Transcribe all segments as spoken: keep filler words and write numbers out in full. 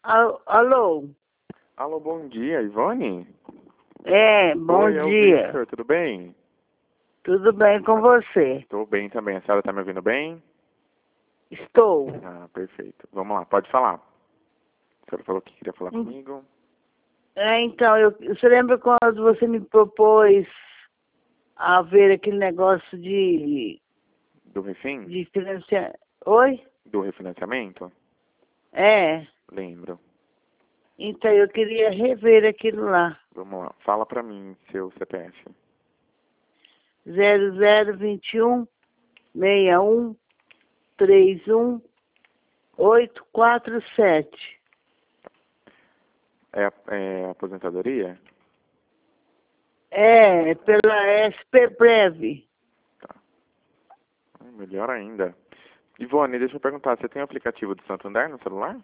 Al- Alô? Alô, bom dia, Ivone? É, bom Oi, é o dia. Victor, tudo bem? Tudo bem com você? Estou bem também. A senhora está me ouvindo bem? Estou. Ah, perfeito. Vamos lá, pode falar. A senhora falou que queria falar Hum. comigo. É, então, eu, você lembra quando você me propôs a ver aquele negócio de, Do refim? de financiar? Oi? Do refinanciamento? É. Lembro. Então, eu queria rever aquilo lá. Vamos lá. Fala pra mim seu C P F. zero zero vinte e um, sessenta e um, trinta e um, oito quatro sete. É, é aposentadoria? É, pela S P Prev. Tá. Ah, melhor ainda. Ivone, deixa eu perguntar, você tem o aplicativo do Santander no celular?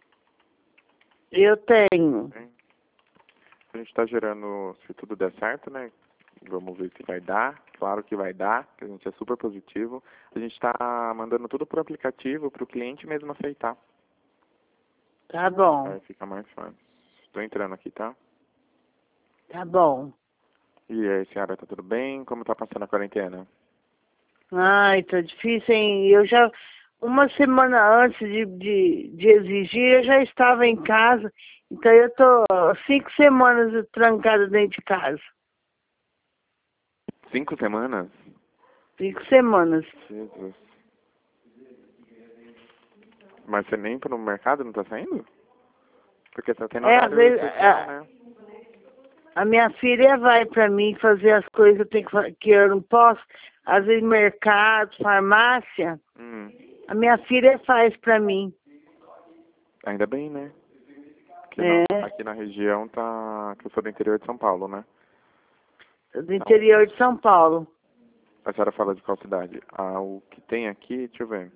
Eu tenho. Tem. A gente está gerando, se tudo der certo, né? Vamos ver se vai dar. Claro que vai dar, que a gente é super positivo. A gente está mandando tudo por aplicativo para o cliente mesmo aceitar. Tá bom. Aí fica mais fácil. Estou entrando aqui, tá? Tá bom. E aí, senhora, tá tudo bem? Como tá passando a quarentena? Ai, tá difícil, hein? Eu já, uma semana antes de, de, de exigir, eu já estava em casa. Então eu tô cinco semanas trancada dentro de casa. Cinco semanas? Cinco semanas. Jesus. Mas você nem pro mercado não tá saindo? Porque você tem É, às horário vezes, especial, a, né? a minha filha vai pra mim fazer as coisas que eu, tenho que, fa- que eu não posso. Às vezes mercado, farmácia, Hum, a minha filha faz pra mim. ainda bem, né? Aqui, É, não, aqui na região tá... que eu sou do interior de São Paulo, né? do Então, interior de São Paulo. a senhora fala de qual cidade? Ah, o que tem aqui, deixa eu ver.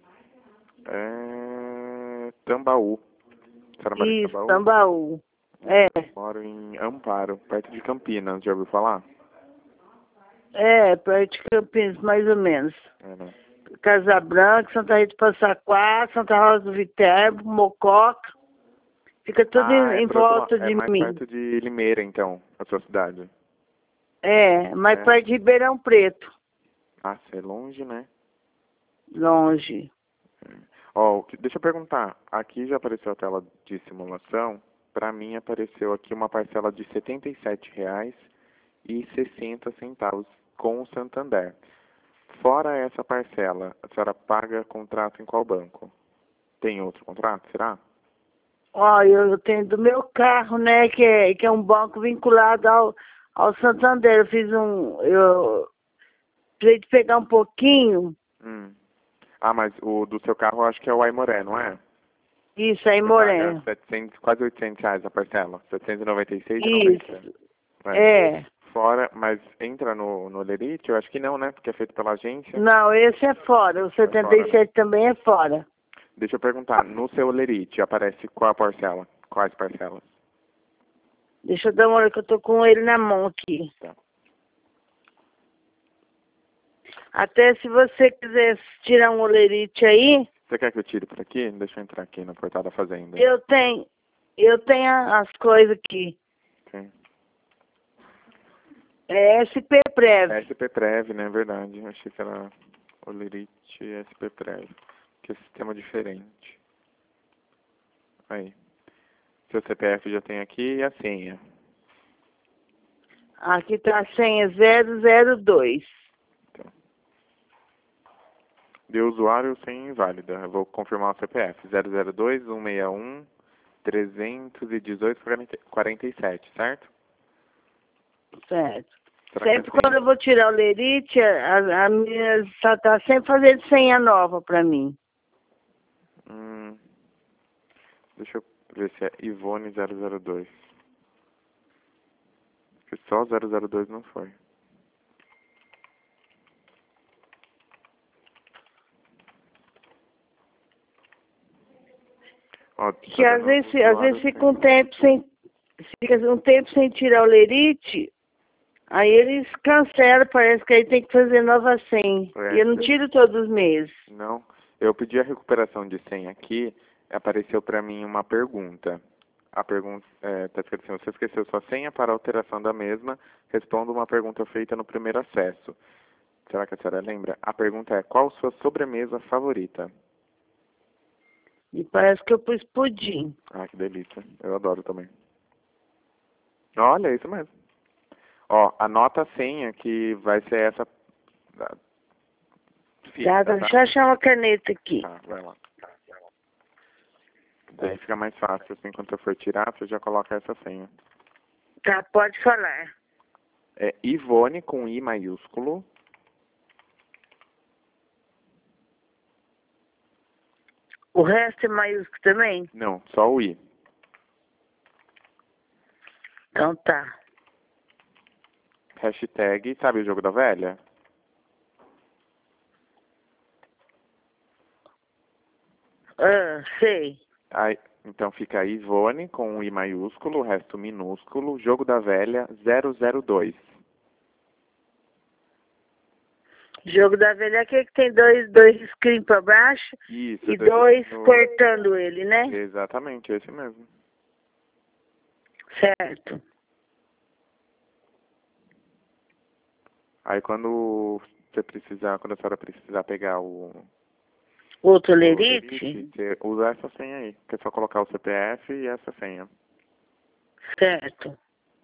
É... Tambaú. A senhora mora em Isso, Tambaú? Tambaú. É, Moro em Amparo, perto de Campinas, já ouviu falar? é, perto de Campinas, mais ou menos. É, né? Casa Branca, Santa Rita do Passaquá, Santa Rosa do Viterbo, Mococa. Fica tudo Ah, em, é em pro outro lado, volta é de mais mim. perto de Limeira, então, a sua cidade. É, mais É. perto de Ribeirão Preto. Ah, você é longe, né? Longe. É. Ó, o que- deixa eu perguntar. Aqui já apareceu a tela de simulação. Pra mim apareceu aqui uma parcela de setenta e sete reais e sessenta centavos com o Santander. Fora essa parcela, a senhora paga contrato em qual banco? Tem outro contrato, será? Ó, eu tenho do meu carro, né, que é, que é um banco vinculado ao, ao Santander. Eu fiz um. Eu precisei de pegar um pouquinho. Hum. Ah, mas o do seu carro eu acho que é o Aimoré, não é? Isso aí, Você paga Moreno. setecentos, quase oitocentos reais a parcela. setecentos e noventa e seis e noventa. Isso. É. É. Fora, mas entra no, no Lerite? Eu acho que não, né? Porque é feito pela agência. Não, esse é fora. O É fora, né? setenta e sete também é fora. Deixa eu perguntar, no seu Lerite aparece qual a parcela? Quais parcelas? Deixa eu dar uma olhada que eu tô com ele na mão aqui. Tá. Até se você quiser tirar um olerite aí, Você quer que eu tire por aqui? Deixa eu entrar aqui no portal da Fazenda. eu tenho, eu tenho a- as coisas aqui. Ok. É S P Prev. S P Prev, né? Verdade. Eu achei que era o Lerite S P Prev. Que é sistema diferente. Aí. Seu C P F já tem aqui e a senha. Aqui tá a senha zero zero dois. Então. De usuário sem inválida. Eu vou confirmar o C P F. zero zero dois, cento e sessenta e um, trezentos e dezoito, quarenta e sete, certo? Certo. Será que Sempre assim? quando eu vou tirar o lerite, a, a minha tá, tá sempre fazendo senha nova pra mim. Hum, deixa eu ver se é Ivone zero zero dois. Porque só zero zero dois não foi. Ó, tá Que às dando vezes, às usuário vezes fica um sem... tempo sem, fica um tempo sem tirar o lerite. Aí eles cancelam, parece que aí tem que fazer nova senha. É, E eu não eu- tiro todos os meses. não. Eu pedi a recuperação de senha aqui, apareceu pra mim uma pergunta. A pergunta está escrito assim: você esqueceu sua senha para alteração da mesma? Responda uma pergunta feita no primeiro acesso. Será que a senhora lembra? A pergunta é: qual sua sobremesa favorita? E parece que eu pus pudim. Ah, que delícia. Eu adoro também. Olha, é isso mesmo. Ó, anota a senha que vai ser essa da- fixa, Tá, tá? deixa eu achar uma caneta aqui. Tá, vai lá. Daí fica mais fácil, assim, quando você for tirar, você já coloca essa senha. Tá, pode falar. É Ivone com I maiúsculo. O resto é maiúsculo também? Não, só o I. Então tá. Hashtag, sabe o jogo da velha? Ah, sei. Aí, então fica Ivone com um I maiúsculo, o resto minúsculo, jogo da velha zero zero dois. Jogo da velha é aquele que tem dois, dois screen pra baixo Isso, e dois dois no- cortando ele, né? Exatamente, esse mesmo. Certo. Aí quando você precisar, quando a senhora precisar pegar o, O o tolerite? lerite, você usa essa senha aí, que é só colocar o C P F e essa senha. Certo.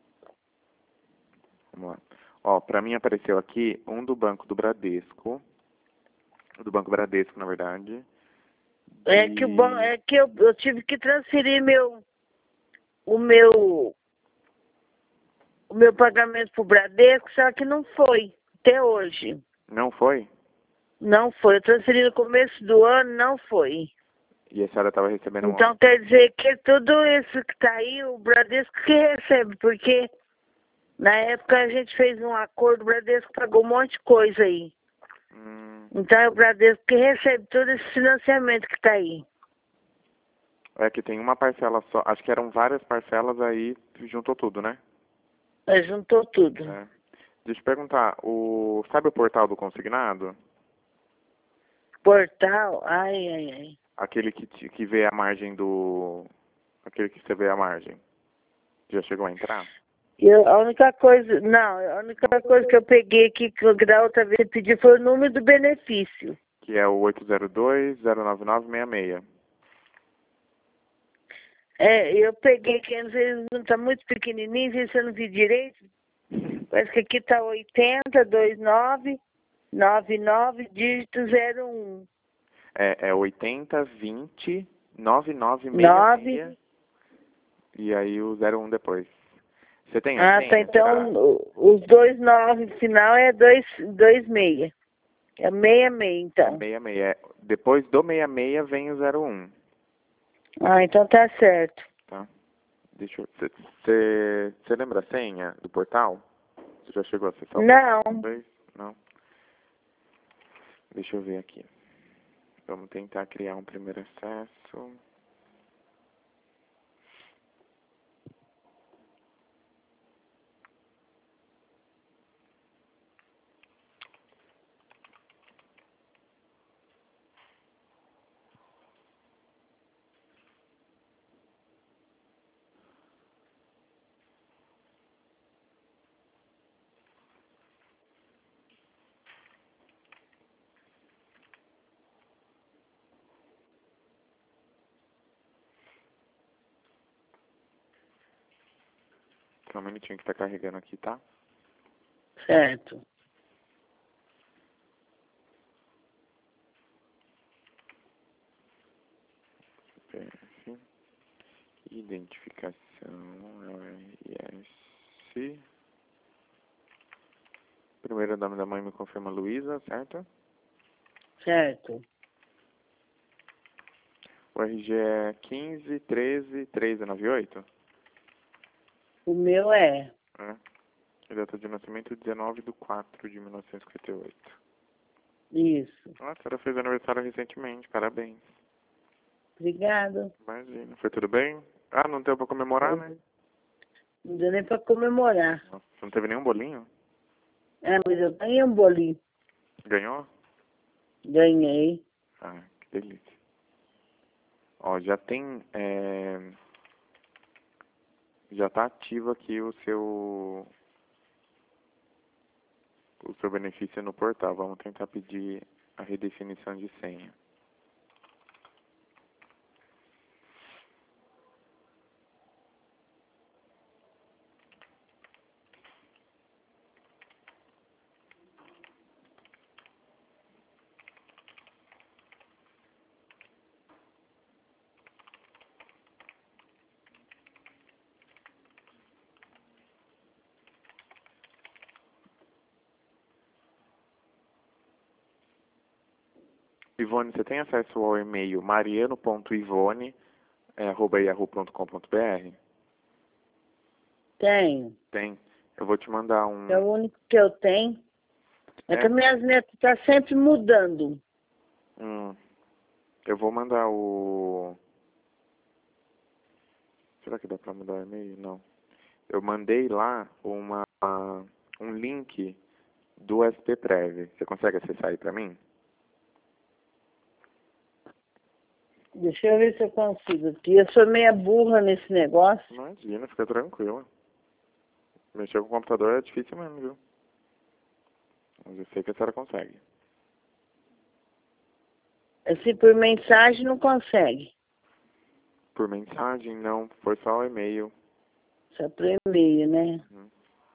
Vamos lá. Ó, pra mim apareceu aqui um do Banco do Bradesco, do Banco Bradesco, na verdade. É que, o bom, E é que eu, eu tive que transferir meu, o meu, o meu pagamento pro Bradesco, só que não foi, até hoje. não foi? Não foi. Eu transferi no começo do ano, não foi. E a senhora estava recebendo Então um... quer dizer que tudo isso que tá aí, o Bradesco que recebe, porque na época a gente fez um acordo, o Bradesco pagou um monte de coisa aí. Hum, Então é o Bradesco que recebe todo esse financiamento que tá aí. é que tem uma parcela só, acho que eram várias parcelas aí, juntou tudo, né? Mas juntou tudo. É. Deixa eu perguntar, o, sabe o portal do consignado? Portal, ai, ai, ai. Aquele que, te- que vê a margem do... Aquele que você vê a margem. Já chegou a entrar? Eu, a única coisa, não, a única coisa que eu peguei aqui, que eu- da outra vez eu pedi, foi o número do benefício. Que é o oito zero dois, zero nove nove, seis seis. É, eu peguei, que não sei, não tá muito pequenininho, não sei se eu não vi direito. Parece que aqui tá oitenta, vinte e nove, noventa e nove, dígito zero um. É, é oitenta, vinte, noventa e nove, sessenta e seis. nove. E aí o zero um depois. Você tem a Ah, tá, senha? Será? então o- os dois nove no final é dois, dois meia. É meia meia, É então. seis seis. É, depois do sessenta e seis vem o zero um. Ah, então tá certo. Tá? Deixa eu... Você lembra a senha do portal? Você já chegou a acessar o portal? Não. Talvez? Não? Deixa eu ver aqui. Vamos tentar criar um primeiro acesso. Só um minutinho que tá carregando aqui, tá? Certo. C P F. Identificação. R S. Primeiro nome da mãe me confirma Luísa, certo? Certo. O R G é quinze, treze, treze, noventa e oito? O meu é. É. E data de nascimento dezenove de quatro de mil novecentos e cinquenta e oito. Isso. Ah, a senhora fez aniversário recentemente, parabéns. Obrigada. Imagina, foi tudo bem? Ah, não deu pra comemorar, né? Não deu nem pra comemorar. Nossa, não teve nenhum bolinho? Ah, mas eu ganhei um bolinho. Ganhou? Ganhei. Ah, que delícia. Ó, já tem, é... Já está ativo aqui o seu o seu benefício no portal. Vamos tentar pedir a redefinição de senha. Ivone, você tem acesso ao e-mail mariano ponto ivone arroba yahoo ponto com ponto br? Tenho. Tem. Eu vou te mandar um... É o único que eu tenho. É, É. que minhas netas estão sempre mudando. Hum. Eu vou mandar o... Será que dá pra mudar o e-mail? Não. Eu mandei lá uma, um link do S P Prev. Você consegue acessar aí pra mim? Deixa eu ver se eu consigo aqui. Eu sou meia burra nesse negócio. Imagina, fica tranquila. Mexer com o computador é difícil mesmo, viu? Mas eu sei que a senhora consegue. Assim, por mensagem não consegue. Por mensagem, não. Foi só o e-mail. Só por e-mail, né? Uhum.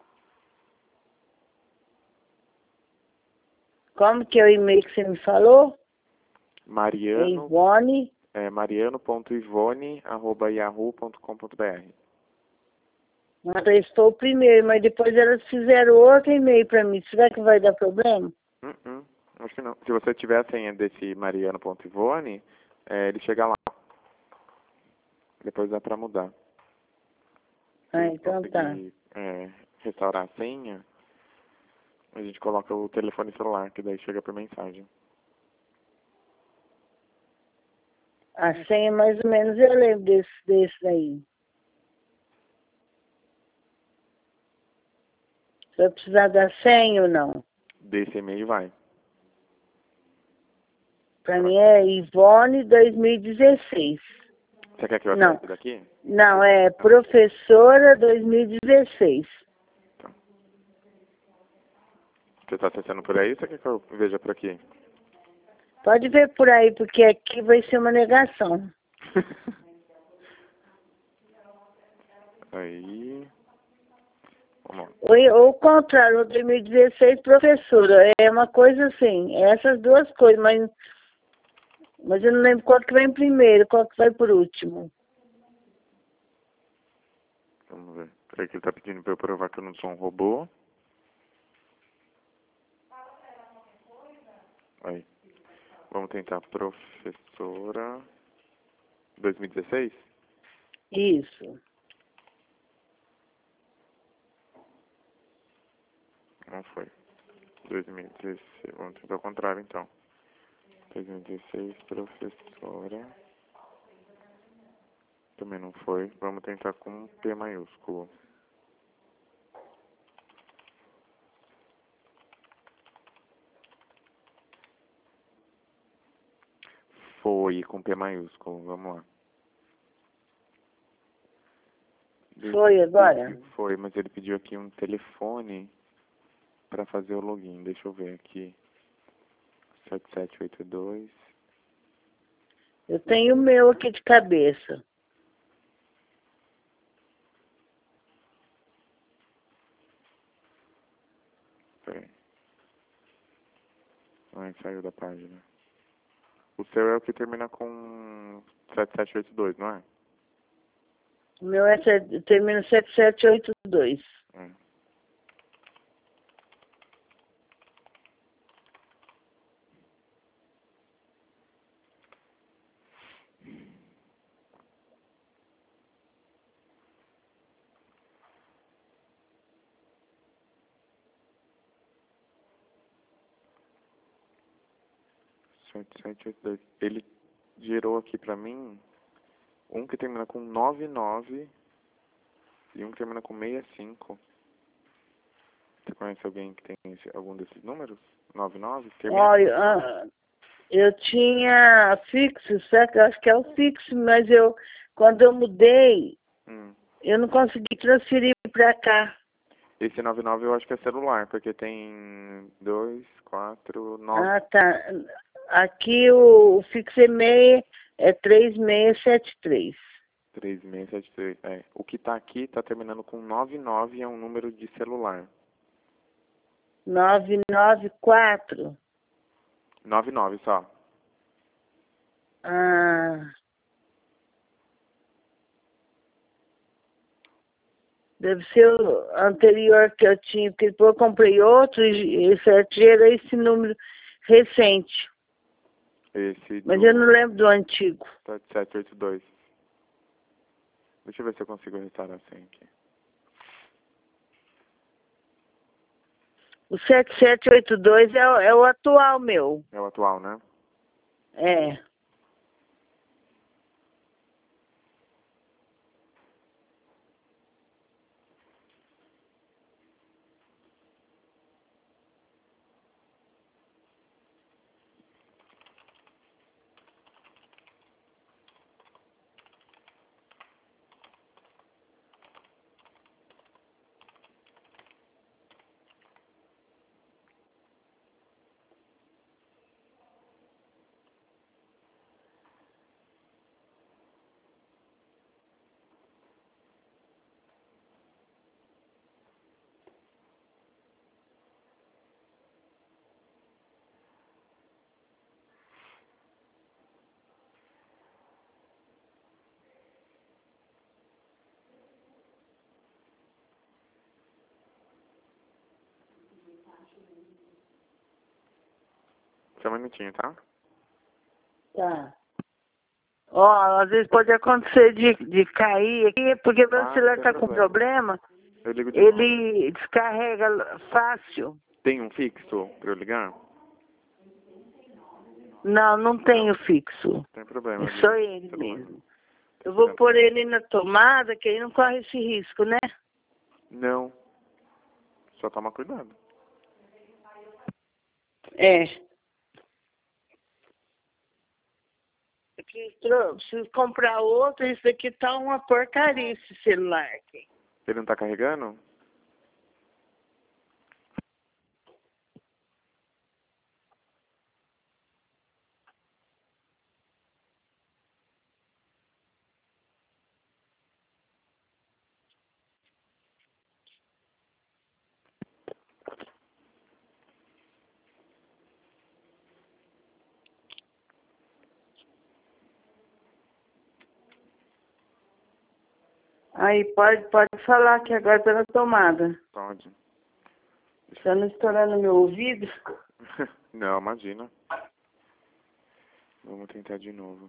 Como que é o e-mail que você me falou? É Mariano, Ivone. é, mariano ponto ivone arroba yahoo ponto com ponto br. Mas eu estou o primeiro, mas depois elas fizeram outro e-mail para mim. Será que vai dar problema? Uh -uh, acho que não. Se você tiver a senha desse mariano ponto ivone, é, ele chega lá. Depois dá pra mudar. Ah, Se então tá. conseguir é, restaurar a senha, a gente coloca o telefone celular, que daí chega por mensagem. A senha, mais ou menos, eu lembro desse, desse daí. Você vai precisar da senha ou não? Desse e-mail vai. Para mim é Ivone dois mil e dezesseis. Você quer que eu Não. acesse daqui? Não, é professora dois mil e dezesseis. Tá. Você está acessando por aí ou você quer que eu veja por aqui? Pode ver por aí, porque aqui vai ser uma negação. Aí... Vamos lá. Ou, ou o contrário, dois mil e dezesseis, professora. É uma coisa assim, é essas duas coisas, mas, mas eu não lembro qual que vem primeiro, qual que vai por último. Vamos ver. Peraí que ele está pedindo para eu provar que eu não sou um robô. Aí. Vamos tentar professora... dois mil e dezesseis? Isso. Não foi. dois mil e dezesseis. Vamos tentar o contrário, então. dois mil e dezesseis, professora. Também não foi. Vamos tentar com P maiúsculo. Foi com P maiúsculo. Vamos lá. Foi agora? Foi, mas ele pediu aqui um telefone para fazer o login. Deixa eu ver aqui. sete sete oito dois. Eu tenho o meu aqui de cabeça. Peraí. Ai, saiu da página. O seu é o que termina com sete sete oito dois, não é? O meu é, termina sete sete oito dois. É. sete sete oito dois. Ele gerou aqui pra mim um que termina com nove nove e um que termina com sessenta e cinco. Você conhece alguém que tem esse, algum desses números? nove nove? Termina Olha, ah, eu tinha fixo, certo? Eu acho que é o fixo, mas eu, quando eu mudei, Hum. Eu não consegui transferir pra cá. Esse noventa e nove eu acho que é celular, porque tem dois, quatro, nove, Ah, tá. Aqui o, o fixo e-mail é três seis sete três. três seis sete três. É. O que tá aqui tá terminando com noventa e nove e é um número de celular. nove nove quatro. noventa e nove só. Ah, deve ser o anterior que eu tinha, porque depois eu comprei outro e esse aqui era esse número recente. Esse Mas eu não do lembro do antigo. sete sete oito dois. Deixa eu ver se eu consigo restaurar sem aqui. O sete sete oito dois é, o- é o atual meu. É o atual, né? É. Só um minutinho, tá? Tá. Ó, às vezes pode acontecer de, de cair aqui, porque meu Ah, celular sem tá com problema. problema. Eu ligo de novo. Ele descarrega fácil. Tem um fixo pra eu ligar? Não, não tenho fixo. Tem problema, É eu só ligo de ele celular. mesmo. Tô Eu vou esperando. pôr ele na tomada, que aí não corre esse risco, né? Não. Só toma cuidado. É. Eu preciso, tro- preciso comprar outro. Isso daqui tá uma porcaria, esse celular aqui. Ele não tá carregando? Aí, pode, pode falar que agora tá na tomada. Pode. Deixa Tá não estourando meu ouvido? eu... Não, imagina. Vamos tentar de novo.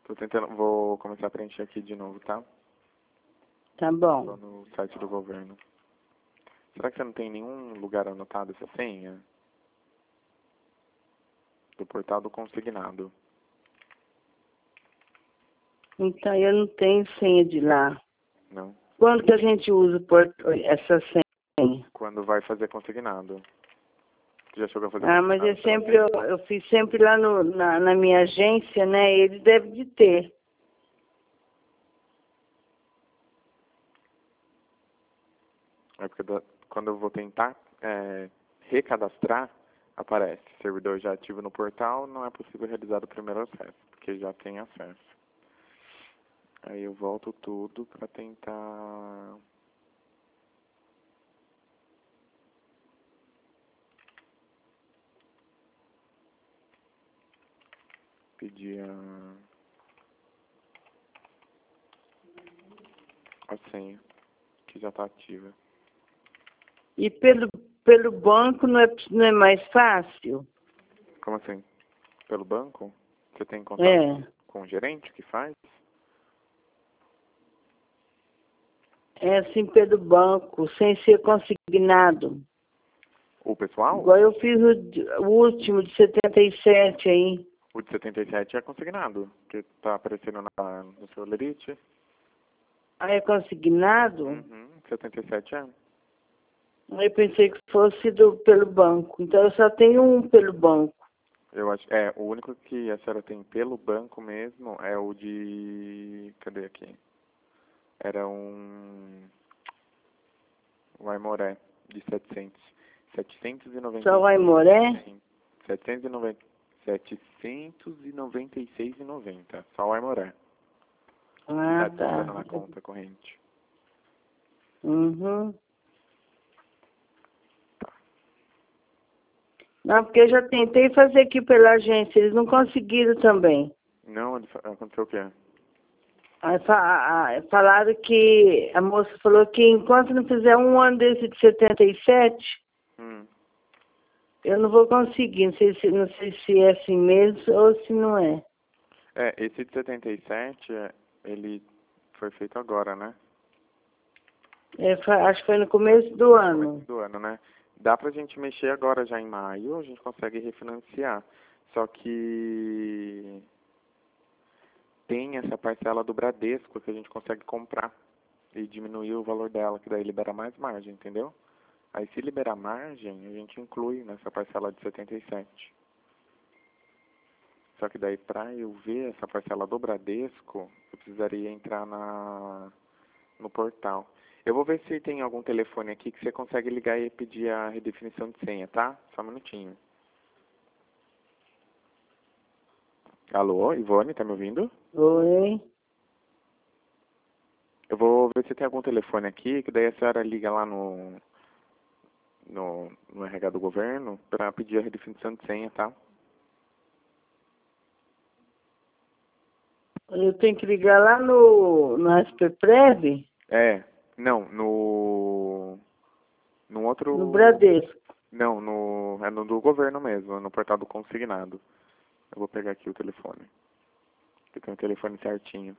Tô tentando, vou começar a preencher aqui de novo, tá? Tá Tô bom. no site do governo. Será que você não tem nenhum lugar anotado essa senha? Do portal do consignado. Então eu não tenho senha de lá. Não? Quando que a gente usa o port- essa senha? Quando vai fazer consignado. Você já chegou a fazer Ah, mas consignado? é sempre, eu, eu fiz sempre lá no, na, na minha agência, né? Ele deve de ter. É porque da- quando eu vou tentar é, recadastrar, aparece. Servidor já ativo no portal, não é possível realizar o primeiro acesso, porque já tem acesso. Aí eu volto tudo para tentar... pedir a, a senha, que já está ativa. E pelo, pelo banco não é, não é mais fácil? Como assim? Pelo banco? Você tem contato É. com o gerente que faz? É assim pelo banco, sem ser consignado. O pessoal? Igual eu fiz o, de- o último de setenta e sete aí. O de setenta e sete é consignado, que está aparecendo na, no seu lerite. Ah, é consignado? Uhum, setenta e sete é. Eu pensei que fosse do, pelo banco. Então eu só tenho um pelo banco. Eu acho, é, o único que a senhora tem pelo banco mesmo é o de, cadê aqui? Era um, um Aimoré de setecentos. setecentos e noventa Só e o seis. Aimoré? Sim, setecentos e noventa, setecentos e noventa e seis e noventa. Só o Aimoré. Que está Ah, descontando tá. na conta corrente. Uhum. Não, porque eu já tentei fazer aqui pela agência, eles não conseguiram também. Não, ele fa- aconteceu o quê? Aí fa- ah, falaram que a moça falou que enquanto não fizer um ano desse de setenta e sete, Hum. eu não vou conseguir. Não sei se, não sei se é assim mesmo ou se não é. É, esse de setenta e sete, é, ele foi feito agora, né? É, fa- acho que foi no começo do ano. Começo do ano, né? Dá pra gente mexer agora já em maio, a gente consegue refinanciar. Só que tem essa parcela do Bradesco que a gente consegue comprar e diminuir o valor dela, que daí libera mais margem, entendeu? Aí se liberar margem, a gente inclui nessa parcela de setenta e sete. Só que daí pra eu ver essa parcela do Bradesco, eu precisaria entrar na, no portal. Eu vou ver se tem algum telefone aqui que você consegue ligar e pedir a redefinição de senha, tá? Só um minutinho. Alô, Ivone, tá me ouvindo? Oi. Eu vou ver se tem algum telefone aqui, que daí a senhora liga lá no, no, no R H do governo para pedir a redefinição de senha, tá? Eu tenho que ligar lá no, no S P Prev, É, não, no, no no outro, Bradesco. não, no, é no do governo mesmo, no portal do consignado. Eu vou pegar aqui o telefone, que tem o telefone certinho.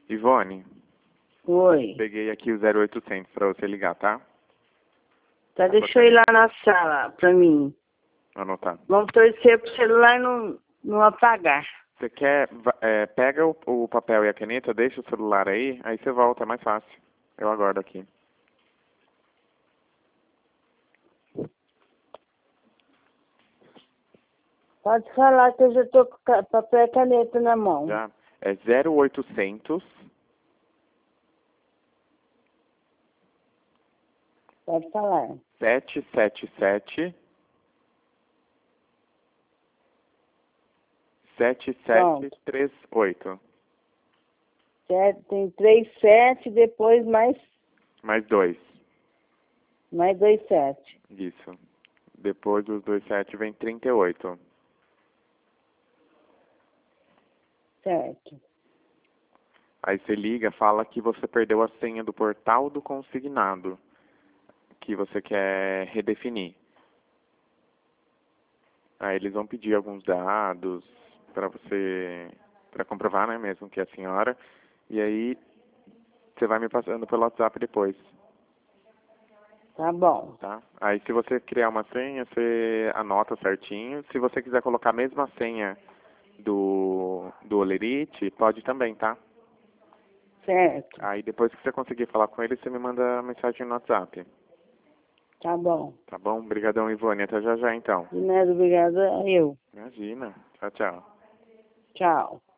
Ivone, Oi. peguei aqui o zero oitocentos pra você ligar, tá? Tá, deixa eu ir lá na sala pra mim. Anotar. Vamos torcer pro celular não, não apagar. Você quer, va- é, pega o, o papel e a caneta, deixa o celular aí, aí você volta, é mais fácil. Eu aguardo aqui. Pode falar que eu já tô com ca- papel e caneta na mão. Já? É zero oitocentos, Pode falar. sete sete sete, sete sete Pronto. três oito. Certo? Tem três sete, depois mais, Mais dois. mais dois sete. Isso. Depois dos dois sete vem trinta e oito. Certo. Aí você liga, fala que você perdeu a senha do portal do consignado, que você quer redefinir. Aí eles vão pedir alguns dados para você, para comprovar, né, mesmo que é a senhora. E aí você vai me passando pelo WhatsApp depois, Tá bom. tá? Aí se você criar uma senha, você anota certinho. Se você quiser colocar a mesma senha do, do Olerite, pode também, tá? Certo. Aí depois que você conseguir falar com ele, você me manda mensagem no WhatsApp. Tá bom. Tá bom? Obrigadão, Ivone. Até já já, então. De nada, obrigada. Eu. Imagina. Tchau, tchau. Tchau.